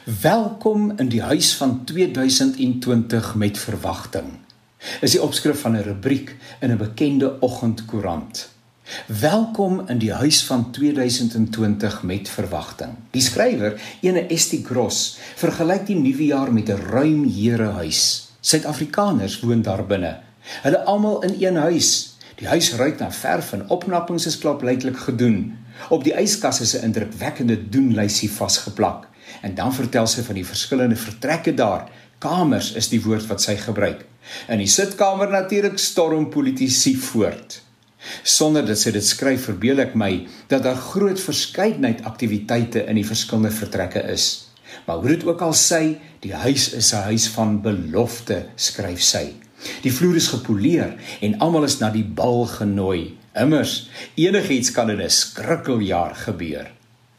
Welkom in die huis van 2020 met verwagting, is die opskrif van 'n rubriek in 'n bekende oggendkoerant. Welkom in die huis van 2020 met verwagting. Die skrywer, ene Esti Gross, vergelyk die nuwe jaar met 'n ruim herehuis. Suid-Afrikaners woon daar binne. Hulle almal in een huis. Die huis ruik na verf en opknappings is klaarblyklik gedoen. Op die yskas is 'n indrukwekkende doenlysie vasgeplak. En dan vertel sy van die verskillende vertrekke daar. Kamers is die woord wat sy gebruik. In die sitkamer natuurlik storm politici voort. Sonder dat sy dit skryf, verbeel ek my dat daar groot verskeidenheid aktiwiteite in die verskillende vertrekke is. Maar hoe dit ook al sy, die huis is 'n huis van belofte, skryf sy. Die vloer is gepoleer en almal is na die bal genooi. Immers, enigiets kan in 'n skrikkeljaar gebeur.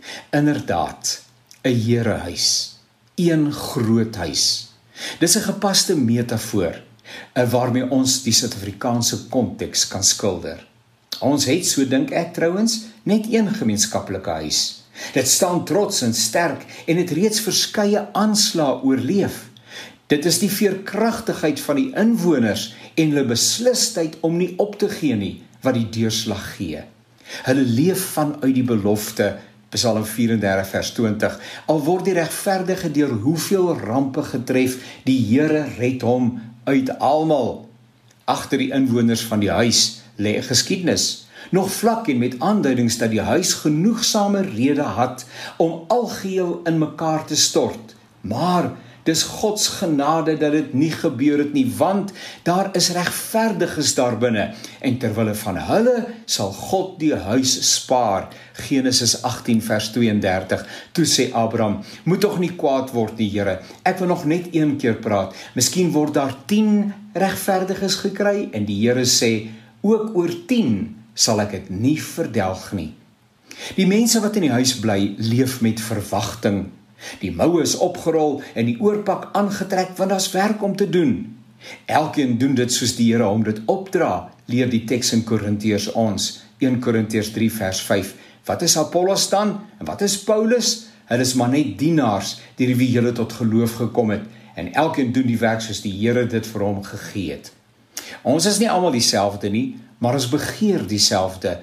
Inderdaad, 'n herehuis, een groot huis. Dis 'n gepaste metafoor, waarmee ons die Suid-Afrikaanse konteks kan skilder. Ons het, so dink ek trouens, net een gemeenskaplike huis. Dit staan trots en sterk en het reeds verskeie aanslae oorleef. Dit is die veerkragtigheid van die inwoners en hulle beslisheid om nie op te gee nie, wat die deurslag gee. Hulle leef vanuit die belofte, Psalm 34 vers 20, al word die regverdige deur hoeveel rampe getref, die Here red hom uit almal. Agter die inwoners van die huis lê 'n geskiedenis, nog vlak en met aanduidings dat die huis genoegsame rede had om algeheel in mekaar te stort. Maar dis God se genade dat dit nie gebeur het nie, want daar is regverdiges daar binne, en terwille van hulle sal God die huis spaar. Genesis 18 vers 32, toe sê Abraham, moet tog nie kwaad word nie, Here, ek wil nog net een keer praat, miskien word daar 10 regverdiges gekry, en die Here sê, ook oor 10 sal ek dit nie verdelg nie. Die mense wat in die huis bly, leef met verwagting. Die moue is opgerol en die oorpak aangetrek, want daar's werk om te doen. Elkeen doen dit soos die Here hom dit opdra, leer die teks in Korintiërs ons, 1 Korintiërs 3 vers 5. Wat is Apollos dan? En wat is Paulus? Hulle is maar net dienaars, deur wie julle tot geloof gekom het, en elkeen doen die werk soos die Here dit vir hom gegee het. Ons is nie almal dieselfde nie, maar ons begeer dieselfde.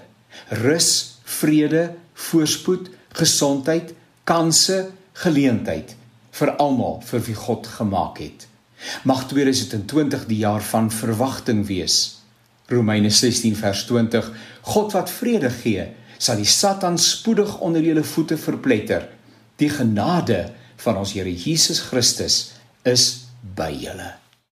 Rus, vrede, voorspoed, gesondheid, kanse, geleentheid vir almal vir wie God gemaak het. Mag 2020 die jaar van verwagting wees. Romeine 16 vers 20, God wat vrede gee, sal die Satan spoedig onder julle voete verpletter. Die genade van ons Here Jesus Christus is by julle.